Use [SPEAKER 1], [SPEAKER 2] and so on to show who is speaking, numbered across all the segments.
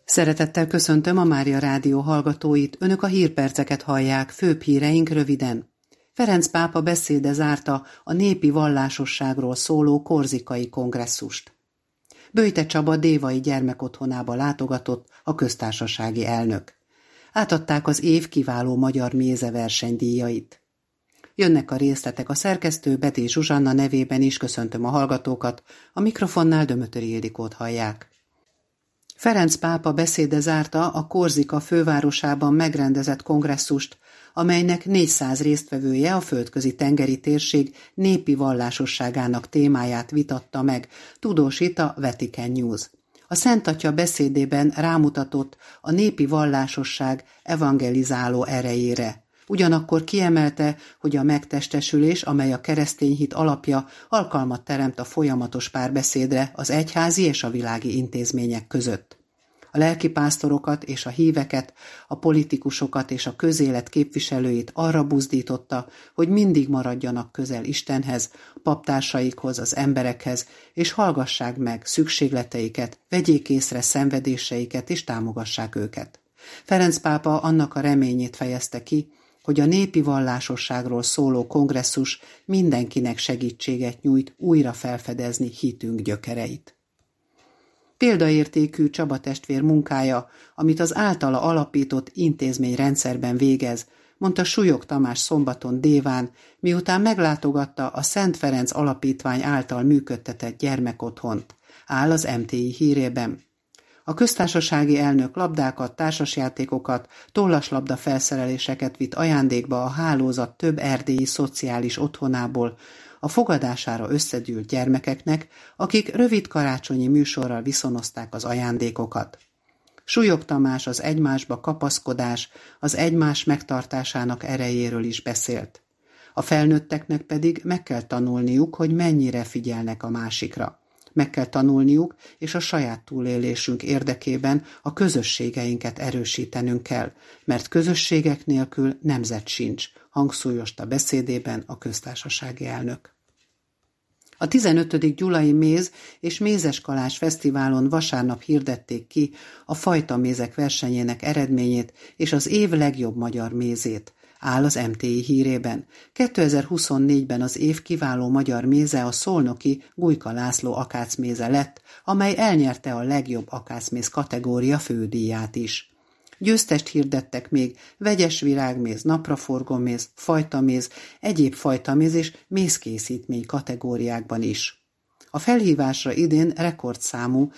[SPEAKER 1] Szeretettel köszöntöm a Mária Rádió hallgatóit, önök a hírperceket hallják, főbb híreink röviden. Ferenc pápa beszéde zárta a népi vallásosságról szóló korzikai kongresszust. Böjte Csaba dévai gyermekotthonába látogatott a köztársasági elnök. Átadták az év kiváló magyar méze versenydíjait. Jönnek a részletek, a szerkesztő Betés Zsuzsanna nevében is köszöntöm a hallgatókat, a mikrofonnál Dömötöri Ildikót hallják. Ferenc pápa beszéde zárta a Korzika fővárosában megrendezett kongresszust, amelynek 400 résztvevője a földközi tengeri térség népi vallásosságának témáját vitatta meg, tudósít a Vatican News. A Szent Atya beszédében rámutatott a népi vallásosság evangelizáló erejére. Ugyanakkor kiemelte, hogy a megtestesülés, amely a keresztény hit alapja, alkalmat teremt a folyamatos párbeszédre az egyházi és a világi intézmények között. A lelkipásztorokat és a híveket, a politikusokat és a közélet képviselőit arra buzdította, hogy mindig maradjanak közel Istenhez, paptársaikhoz, az emberekhez, és hallgassák meg szükségleteiket, vegyék észre szenvedéseiket és támogassák őket. Ferenc pápa annak a reményét fejezte ki, hogy a népi vallásosságról szóló kongresszus mindenkinek segítséget nyújt újra felfedezni hitünk gyökereit. Példaértékű Csaba testvér munkája, amit az általa alapított intézményrendszerben végez, mondta Súlyog Tamás szombaton Déván, miután meglátogatta a Szent Ferenc Alapítvány által működtetett gyermekotthont, áll az MTI hírében. A köztársasági elnök labdákat, társasjátékokat, tollaslabda felszereléseket vitt ajándékba a hálózat több erdélyi szociális otthonából, a fogadására összegyűlt gyermekeknek, akik rövid karácsonyi műsorral viszonozták az ajándékokat. Súlyog Tamás az egymásba kapaszkodás, az egymás megtartásának erejéről is beszélt. A felnőtteknek pedig meg kell tanulniuk, hogy mennyire figyelnek a másikra. Meg kell tanulniuk, és a saját túlélésünk érdekében a közösségeinket erősítenünk kell, mert közösségek nélkül nemzet sincs, hangsúlyozta beszédében a köztársasági elnök. A 15. Gyulai Méz és Mézeskalás Fesztiválon vasárnap hirdették ki a fajtamézek versenyének eredményét és az év legjobb magyar mézét, áll az MTI hírében. 2024-ben az év kiváló magyar méze a szolnoki Gujka László akácméze lett, amely elnyerte a legjobb akácméz kategória fődíját is. Győztest hirdettek még vegyes virágméz, napraforgóméz, fajtaméz, egyéb fajtaméz és mézkészítmény kategóriákban is. A felhívásra idén rekordszámú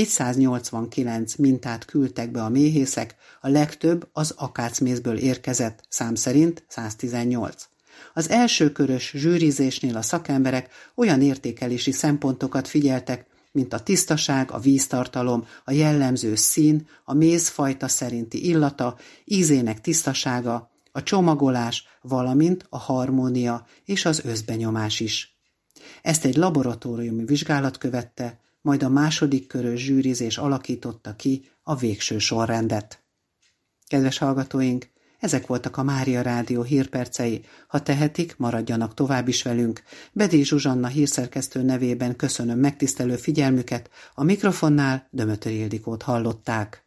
[SPEAKER 1] 489 mintát küldtek be a méhészek, a legtöbb az akácmézből érkezett, szám szerint 118. Az első körös zsűrizésnél a szakemberek olyan értékelési szempontokat figyeltek, mint a tisztaság, a víztartalom, a jellemző szín, a mézfajta szerinti illata, ízének tisztasága, a csomagolás, valamint a harmónia és az összbenyomás is. Ezt egy laboratóriumi vizsgálat követte, majd a második körös zsűrizés alakította ki a végső sorrendet. Kedves hallgatóink, ezek voltak a Mária Rádió hírpercei. Ha tehetik, maradjanak tovább is velünk. Betés Zsuzsanna hírszerkesztő nevében köszönöm megtisztelő figyelmüket, a mikrofonnál Dömötöri Ildikót hallották.